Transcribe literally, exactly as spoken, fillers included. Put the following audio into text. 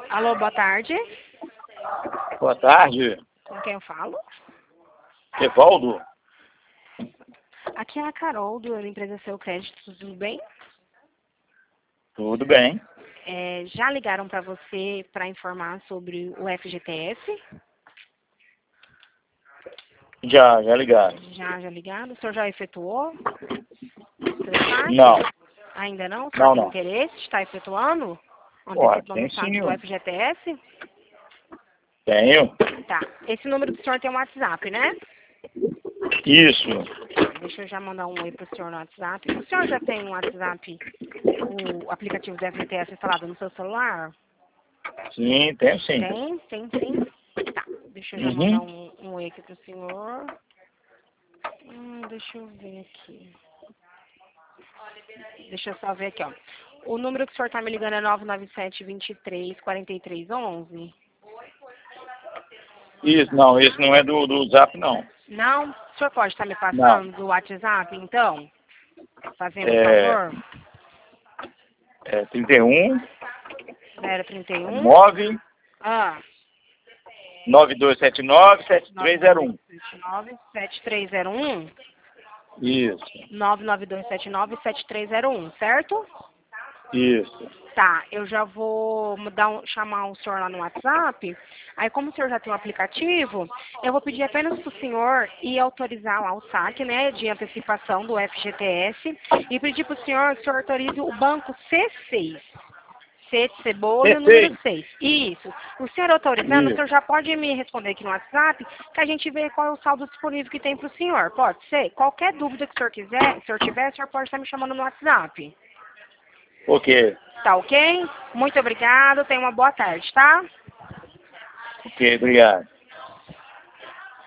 Alô, boa tarde. Boa tarde, Com quem eu falo? Evaldo. Aqui é a Carol, da empresa Seu Crédito, tudo bem? Tudo bem? É, já ligaram para você para informar sobre o F G T S? Já, já ligaram. Já, já ligaram? O senhor já efetuou? Seu saque? Não, Ainda não? O senhor não, tem não. interesse? Está efetuando? Ó, Antecipando tem o saque sim, do ó. F G T S? Tenho. Tá. Esse número do senhor tem um WhatsApp, né? Isso. Deixa eu já mandar um oi pro senhor no WhatsApp. O senhor já tem no WhatsApp o aplicativo do F G T S instalado no seu celular? Sim, tenho sim. Tem? Tem sim? Tá. Deixa eu já mandar Uhum. um, um oi aqui pro senhor. Hum, deixa eu ver aqui. Deixa eu só ver aqui, ó. O número que o senhor tá me ligando é nove nove sete, vinte e três, quarenta e três, onze? Isso, não, esse não é do, do Zap, não. Não? O senhor pode estar me Não. passando do WhatsApp, então? Fazendo um É, favor? é trinta e um, zero trinta e um. nove, Ah. nove dois sete nove, sete nove três zero dois um. sete nove, sete três zero um. Isso, nove nove dois sete nove, sete três zero um, certo? isso. Tá, eu já vou dar um, chamar o senhor lá no WhatsApp. Aí, como o senhor já tem o aplicativo, eu vou pedir apenas para o senhor ir autorizar lá o saque, né, de antecipação do F G T S e pedir para o senhor que o senhor autorize o banco C seis. C de cebola, o número Perfeito. seis. Isso. O senhor autorizando, o senhor Isso. já pode me responder aqui no WhatsApp, que a gente vê qual é o saldo disponível que tem para o senhor. Pode ser? Qualquer dúvida que o senhor quiser, se o senhor tiver, o senhor pode estar me chamando no WhatsApp. Ok. Tá ok? Muito obrigado. Tenha uma boa tarde, tá? Ok, obrigado.